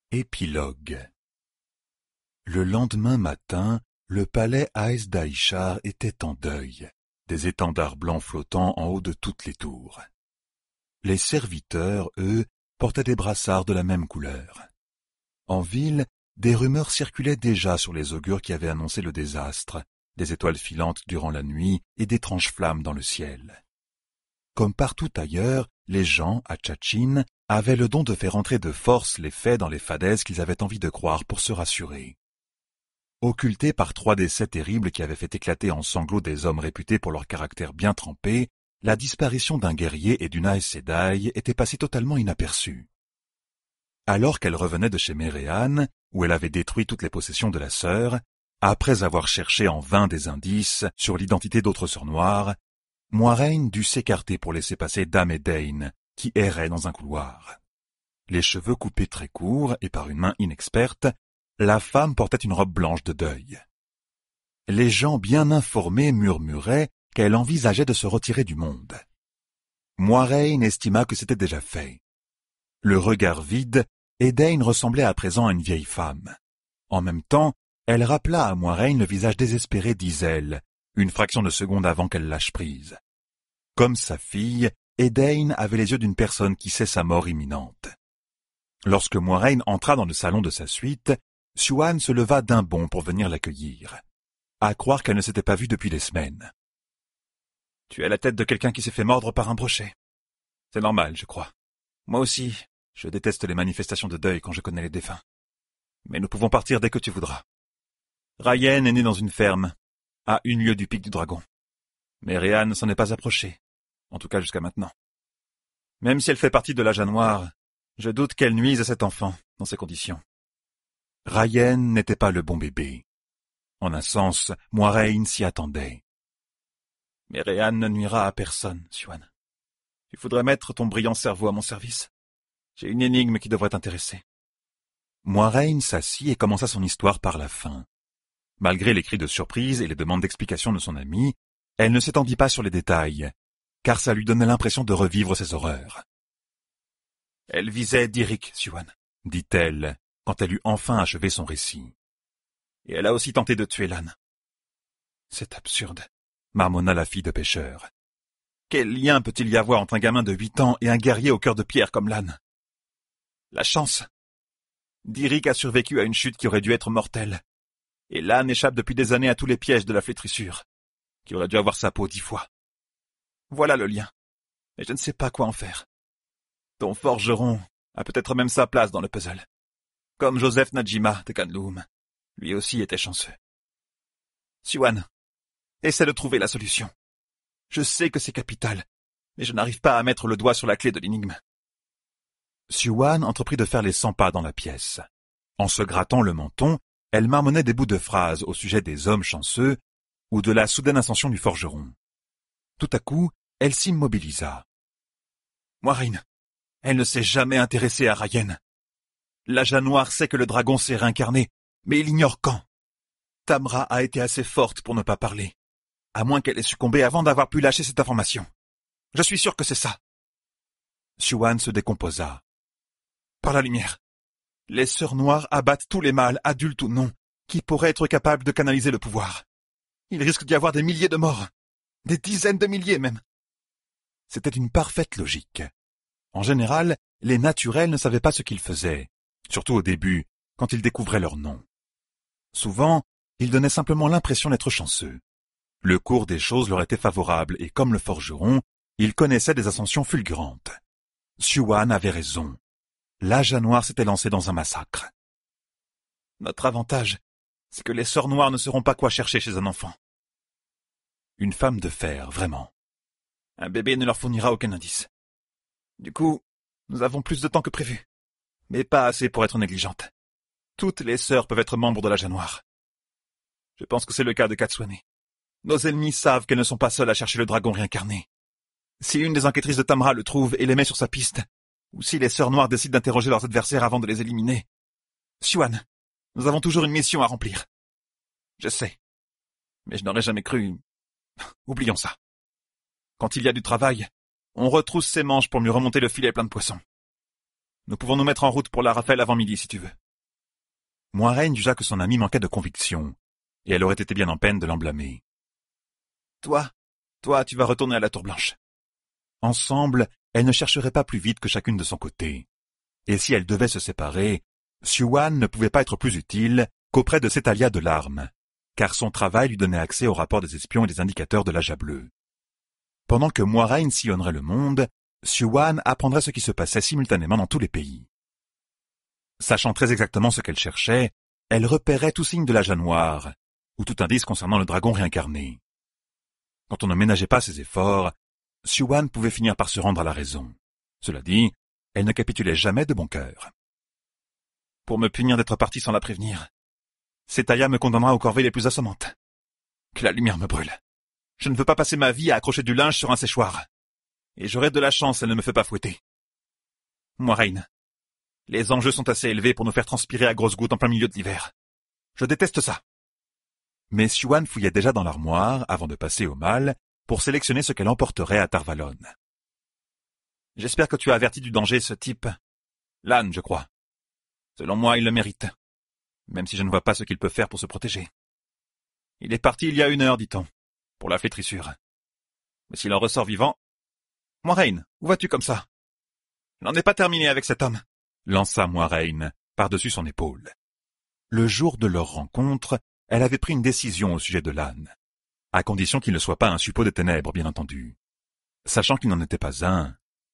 Épilogue. Le lendemain matin, le palais Aes-Daishar était en deuil, des étendards blancs flottant en haut de toutes les tours. Les serviteurs, eux, portaient des brassards de la même couleur. En ville, des rumeurs circulaient déjà sur les augures qui avaient annoncé le désastre, des étoiles filantes durant la nuit et d'étranges flammes dans le ciel. Comme partout ailleurs, les gens, à Tchatchine, avaient le don de faire entrer de force les faits dans les fadaises qu'ils avaient envie de croire pour se rassurer. Occultés par 3 décès terribles qui avaient fait éclater en sanglots des hommes réputés pour leur caractère bien trempé, la disparition d'un guerrier et d'une Aes Sedai était passée totalement inaperçue. Alors qu'elle revenait de chez Méréane, où elle avait détruit toutes les possessions de la sœur, après avoir cherché en vain des indices sur l'identité d'autres sœurs noires, Moiraine dut s'écarter pour laisser passer Dame Edain, qui errait dans un couloir. Les cheveux coupés très courts et par une main inexperte, la femme portait une robe blanche de deuil. Les gens bien informés murmuraient qu'elle envisageait de se retirer du monde. Moiraine estima que c'était déjà fait. Le regard vide, Edain ressemblait à présent à une vieille femme. En même temps, elle rappela à Moiraine le visage désespéré d'Iselle, une fraction de seconde avant qu'elle lâche prise. Comme sa fille, Edain avait les yeux d'une personne qui sait sa mort imminente. Lorsque Moiraine entra dans le salon de sa suite, Siouan se leva d'un bond pour venir l'accueillir. À croire qu'elle ne s'était pas vue depuis des semaines. « Tu as la tête de quelqu'un qui s'est fait mordre par un brochet. C'est normal, je crois. Moi aussi, je déteste les manifestations de deuil quand je connais les défunts. Mais nous pouvons partir dès que tu voudras. Rayen est née dans une ferme, à 1 lieue du pic du dragon. Mais Réan ne s'en est pas approchée, en tout cas jusqu'à maintenant. Même si elle fait partie de l'âge noir, je doute qu'elle nuise à cet enfant, dans ces conditions. Rayen n'était pas le bon bébé. En un sens, Moiraine s'y attendait. Mais Réan ne nuira à personne, Siouan. Il faudrait mettre ton brillant cerveau à mon service. J'ai une énigme qui devrait t'intéresser. Moiraine s'assit et commença son histoire par la fin. Malgré les cris de surprise et les demandes d'explication de son ami, elle ne s'étendit pas sur les détails, car ça lui donnait l'impression de revivre ses horreurs. Elle visait Dirik, Siouan, dit-elle, quand elle eut enfin achevé son récit. Et elle a aussi tenté de tuer Lan. C'est absurde, marmonna la fille de pêcheur. Quel lien peut-il y avoir entre un gamin de 8 ans et un guerrier au cœur de pierre comme Lan? La chance. Dirik a survécu à une chute qui aurait dû être mortelle. Et Lan échappe depuis des années à tous les pièges de la flétrissure, qui aurait dû avoir sa peau 10 fois. Voilà le lien. Mais je ne sais pas quoi en faire. Ton forgeron a peut-être même sa place dans le puzzle. Comme Joseph Najima de Kanloum. Lui aussi était chanceux. Siouan, essaie de trouver la solution. Je sais que c'est capital, mais je n'arrive pas à mettre le doigt sur la clé de l'énigme. Siouan entreprit de faire les 100 pas dans la pièce. En se grattant le menton, elle marmonnait des bouts de phrases au sujet des hommes chanceux ou de la soudaine ascension du forgeron. Tout à coup, elle s'immobilisa. Moiraine, elle ne s'est jamais intéressée à Rayen. L'âge noir sait que le dragon s'est réincarné, mais il ignore quand. Tamra a été assez forte pour ne pas parler, à moins qu'elle ait succombé avant d'avoir pu lâcher cette information. Je suis sûr que c'est ça. Siouan se décomposa. Par la lumière. Les sœurs noires abattent tous les mâles, adultes ou non, qui pourraient être capables de canaliser le pouvoir. Il risque d'y avoir des milliers de morts, des dizaines de milliers même. C'était une parfaite logique. En général, les naturels ne savaient pas ce qu'ils faisaient, surtout au début, quand ils découvraient leur nom. Souvent, ils donnaient simplement l'impression d'être chanceux. Le cours des choses leur était favorable et comme le forgeron, ils connaissaient des ascensions fulgurantes. Siouan avait raison. L'âge noir s'était lancé dans un massacre. Notre avantage, c'est que les sœurs noires ne sauront pas quoi chercher chez un enfant. Une femme de fer, vraiment. Un bébé ne leur fournira aucun indice. Du coup, nous avons plus de temps que prévu, mais pas assez pour être négligentes. Toutes les sœurs peuvent être membres de l'âge noir. Je pense que c'est le cas de Katsuane. Nos ennemis savent qu'elles ne sont pas seules à chercher le dragon réincarné. Si une des enquêtrices de Tamra le trouve et les met sur sa piste, ou si les sœurs noires décident d'interroger leurs adversaires avant de les éliminer. Siouan, nous avons toujours une mission à remplir. Je sais, mais je n'aurais jamais cru. Oublions ça. Quand il y a du travail, on retrousse ses manches pour mieux remonter le filet plein de poissons. Nous pouvons nous mettre en route pour la Raphaël avant midi, si tu veux. Moiraine jugea que son ami manquait de conviction, et elle aurait été bien en peine de l'en blâmer. Toi, tu vas retourner à la Tour Blanche. Ensemble, elles ne chercheraient pas plus vite que chacune de son côté. Et si elles devaient se séparer, Siouan ne pouvait pas être plus utile qu'auprès de Cétalia de Larme, car son travail lui donnait accès aux rapports des espions et des indicateurs de l'Âge bleu. Pendant que Moiraine sillonnerait le monde, Siouan apprendrait ce qui se passait simultanément dans tous les pays. Sachant très exactement ce qu'elle cherchait, elle repérait tout signe de l'Âge noir, ou tout indice concernant le dragon réincarné. Quand on ne ménageait pas ses efforts, Siouan pouvait finir par se rendre à la raison. Cela dit, elle ne capitulait jamais de bon cœur. Pour me punir d'être partie sans la prévenir, Cétalia me condamnera aux corvées les plus assommantes. Que la lumière me brûle. Je ne veux pas passer ma vie à accrocher du linge sur un séchoir. Et j'aurai de la chance, elle ne me fait pas fouetter. Moiraine, les enjeux sont assez élevés pour nous faire transpirer à grosses gouttes en plein milieu de l'hiver. Je déteste ça. Mais Siouan fouillait déjà dans l'armoire, avant de passer au mal, pour sélectionner ce qu'elle emporterait à Tarvalon. J'espère que tu as averti du danger ce type. Lan, je crois. Selon moi, il le mérite. Même si je ne vois pas ce qu'il peut faire pour se protéger. Il est parti il y a 1 heure, dit-on, pour la flétrissure. Mais s'il en ressort vivant... Moiraine, où vas-tu comme ça? Je n'en ai pas terminé avec cet homme, lança Moiraine par-dessus son épaule. Le jour de leur rencontre, elle avait pris une décision au sujet de Lan, à condition qu'il ne soit pas un suppôt des ténèbres, bien entendu. Sachant qu'il n'en était pas un.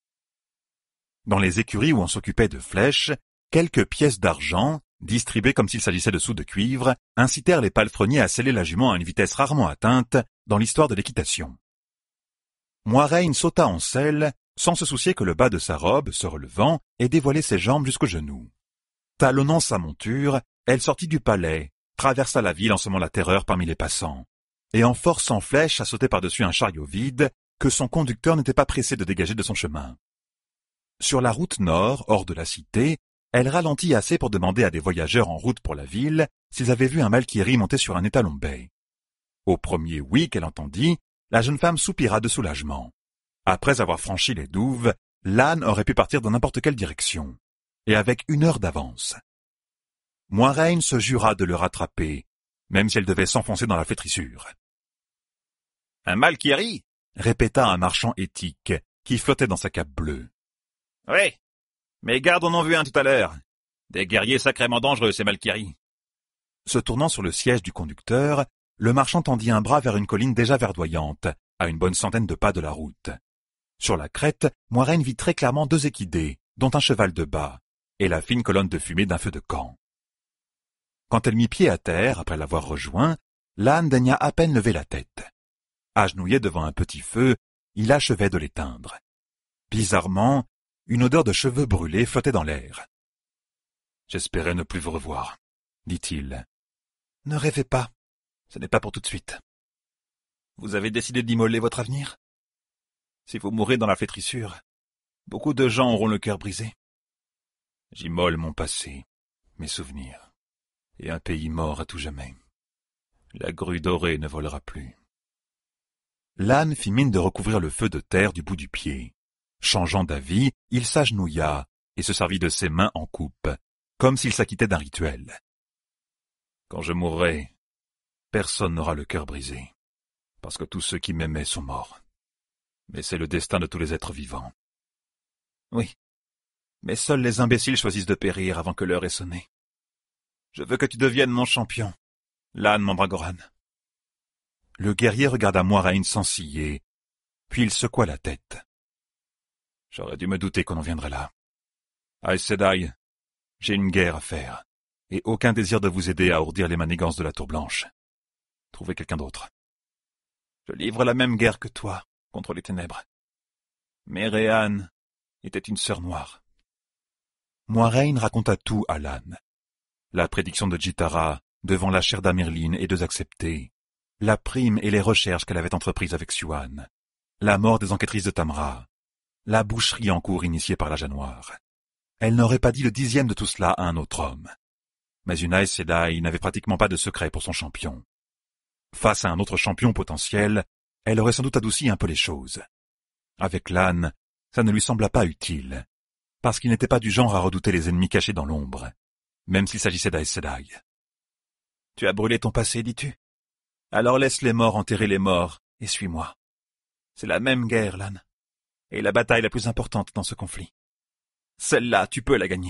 Dans les écuries où on s'occupait de flèches, quelques pièces d'argent, distribuées comme s'il s'agissait de sous de cuivre, incitèrent les palefreniers à sceller la jument à une vitesse rarement atteinte dans l'histoire de l'équitation. Moiraine sauta en selle, sans se soucier que le bas de sa robe, se relevant, ait dévoilé ses jambes jusqu'aux genoux. Talonnant sa monture, elle sortit du palais, traversa la ville en semant la terreur parmi les passants, et en forçant Flèche à sauter par-dessus un chariot vide que son conducteur n'était pas pressé de dégager de son chemin. Sur la route nord, hors de la cité, elle ralentit assez pour demander à des voyageurs en route pour la ville s'ils avaient vu un Malkyrie monter sur un étalon bai. Au premier oui qu'elle entendit, la jeune femme soupira de soulagement. Après avoir franchi les douves, Lan aurait pu partir dans n'importe quelle direction, et avec 1 heure d'avance. Moiraine se jura de le rattraper, même si elle devait s'enfoncer dans la flétrissure. « Un Malkyrie » répéta un marchand éthique, qui flottait dans sa cape bleue. « Oui, mes gardes en ont vu un tout à l'heure. Des guerriers sacrément dangereux, ces Malkyries. » Se tournant sur le siège du conducteur, le marchand tendit un bras vers une colline déjà verdoyante, à une bonne centaine de pas de la route. Sur la crête, Moiraine vit très clairement 2 équidés, dont un cheval de bas, et la fine colonne de fumée d'un feu de camp. Quand elle mit pied à terre, après l'avoir rejoint, Lan daigna à peine lever la tête. Agenouillé devant un petit feu, il achevait de l'éteindre. Bizarrement, une odeur de cheveux brûlés flottait dans l'air. « J'espérais ne plus vous revoir, » dit-il. « Ne rêvez pas, ce n'est pas pour tout de suite. Vous avez décidé d'immoler votre avenir? Si vous mourrez dans la flétrissure, beaucoup de gens auront le cœur brisé. J'immole mon passé, mes souvenirs, et un pays mort à tout jamais. La grue dorée ne volera plus. » Lan fit mine de recouvrir le feu de terre du bout du pied. Changeant d'avis, il s'agenouilla et se servit de ses mains en coupe, comme s'il s'acquittait d'un rituel. Quand je mourrai, personne n'aura le cœur brisé, parce que tous ceux qui m'aimaient sont morts. Mais c'est le destin de tous les êtres vivants. Oui, mais seuls les imbéciles choisissent de périr avant que l'heure ait sonné. Je veux que tu deviennes mon champion, Lan Mandragoran. Le guerrier regarda Moiraine sans ciller, puis il secoua la tête. J'aurais dû me douter qu'on en viendrait là. Aes Sedai, j'ai une guerre à faire, et aucun désir de vous aider à ourdir les manigances de la Tour Blanche. Trouvez quelqu'un d'autre. Je livre la même guerre que toi, contre les ténèbres. Mais Réan était une sœur noire. Moiraine raconta tout à Lan. La prédiction de Jitara, devant la chair d'Amerline et d'eux accepter, la prime et les recherches qu'elle avait entreprises avec Siouan, la mort des enquêtrices de Tamra, la boucherie en cours initiée par la Jet Noire. Elle n'aurait pas dit le 10e de tout cela à un autre homme. Mais une Aes Sedai n'avait pratiquement pas de secret pour son champion. Face à un autre champion potentiel, elle aurait sans doute adouci un peu les choses. Avec Lan, ça ne lui sembla pas utile, parce qu'il n'était pas du genre à redouter les ennemis cachés dans l'ombre, même s'il s'agissait d'Aes Sedai. « Tu as brûlé ton passé, dis-tu? Alors laisse les morts enterrer les morts, et suis-moi. C'est la même guerre, Lan, et la bataille la plus importante dans ce conflit. Celle-là, tu peux la gagner. »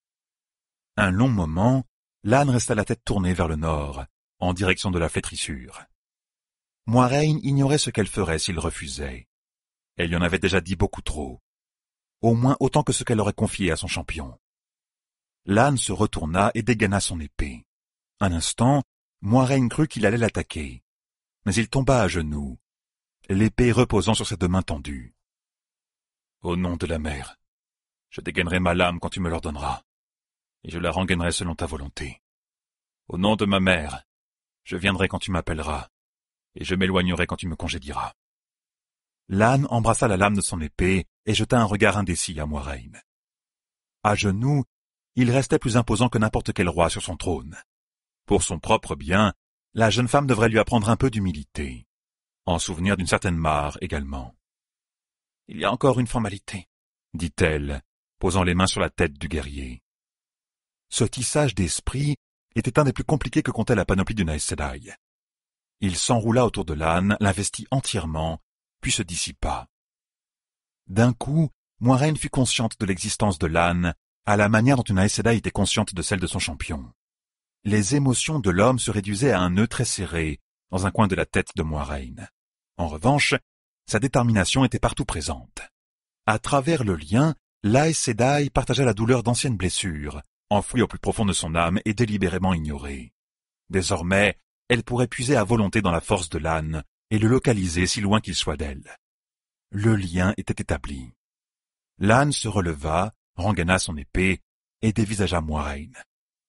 Un long moment, Lan resta la tête tournée vers le nord, en direction de la flétrissure. Moiraine ignorait ce qu'elle ferait s'il refusait. Elle y en avait déjà dit beaucoup trop. Au moins autant que ce qu'elle aurait confié à son champion. Lan se retourna et dégaina son épée. Un instant, Moiraine crut qu'il allait l'attaquer. Mais il tomba à genoux, l'épée reposant sur ses deux mains tendues. « Au nom de la mer, je dégainerai ma lame quand tu me l'ordonneras, et je la rengainerai selon ta volonté. Au nom de ma mère, je viendrai quand tu m'appelleras, et je m'éloignerai quand tu me congédieras. » Lan embrassa la lame de son épée et jeta un regard indécis à Moiraine. À genoux, il restait plus imposant que n'importe quel roi sur son trône. Pour son propre bien, la jeune femme devrait lui apprendre un peu d'humilité, en souvenir d'une certaine mare également. « Il y a encore une formalité, » dit-elle, posant les mains sur la tête du guerrier. Ce tissage d'esprit était un des plus compliqués que comptait la panoplie d'une Aes Sedai. Il s'enroula autour de Lan, l'investit entièrement, puis se dissipa. D'un coup, Moiraine fut consciente de l'existence de Lan, à la manière dont une Aes Sedai était consciente de celle de son champion. Les émotions de l'homme se réduisaient à un nœud très serré, dans un coin de la tête de Moiraine. En revanche, sa détermination était partout présente. À travers le lien, l'Aes Sedai partageait la douleur d'anciennes blessures, enfouies au plus profond de son âme et délibérément ignorées. Désormais, elle pourrait puiser à volonté dans la force de Lan et le localiser si loin qu'il soit d'elle. Le lien était établi. Lan se releva, rengaina son épée et dévisagea Moiraine.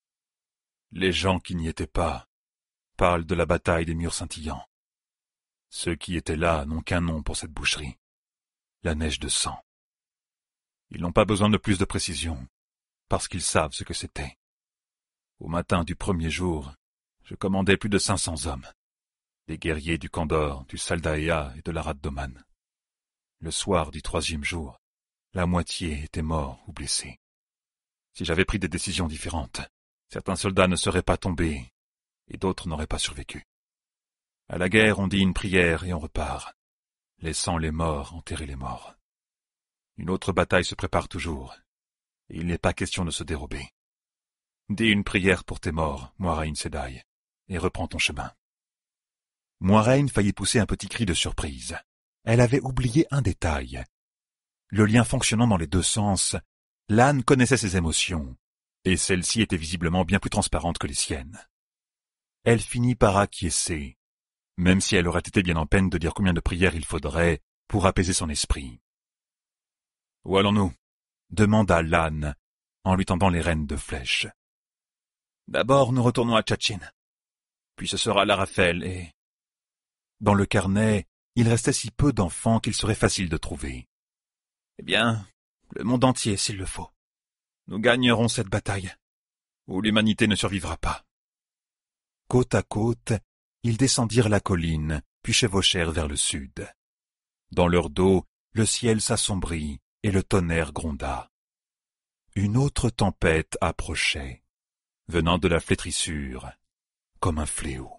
Les gens qui n'y étaient pas parlent de la bataille des murs scintillants. Ceux qui étaient là n'ont qu'un nom pour cette boucherie, la neige de sang. Ils n'ont pas besoin de plus de précision, parce qu'ils savent ce que c'était. Au matin du premier jour, je commandais plus de 500 hommes, des guerriers du Kandor, du Saldaea et de la Raddoman. Le soir du troisième jour, la moitié était mort ou blessé. Si j'avais pris des décisions différentes, certains soldats ne seraient pas tombés et d'autres n'auraient pas survécu. À la guerre, on dit une prière et on repart, laissant les morts enterrer les morts. Une autre bataille se prépare toujours, et il n'est pas question de se dérober. Dis une prière pour tes morts, Moiraine Sedai, et reprends ton chemin. Moiraine faillit pousser un petit cri de surprise. Elle avait oublié un détail. Le lien fonctionnant dans les deux sens, Lan connaissait ses émotions, et celles-ci étaient visiblement bien plus transparentes que les siennes. Elle finit par acquiescer, même si elle aurait été bien en peine de dire combien de prières il faudrait pour apaiser son esprit. « Où allons-nous » demanda Lan, en lui tendant les rênes de flèche. « D'abord, nous retournons à Tchatchin. Puis ce sera l'Arafel et... » Dans le carnet, il restait si peu d'enfants qu'il serait facile de trouver. « Eh bien, le monde entier s'il le faut. Nous gagnerons cette bataille, ou l'humanité ne survivra pas. » Côte à côte, ils descendirent la colline, puis chevauchèrent vers le sud. Dans leur dos, le ciel s'assombrit et le tonnerre gronda. Une autre tempête approchait, venant de la flétrissure, comme un fléau.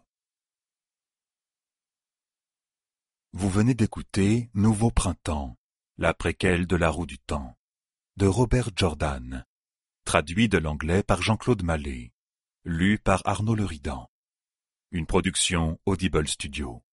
Vous venez d'écouter Nouveau printemps, la préquelle de la roue du temps, de Robert Jordan, traduit de l'anglais par Jean-Claude Mallet, lu par Arnaud Leridan. Une production Audible Studio.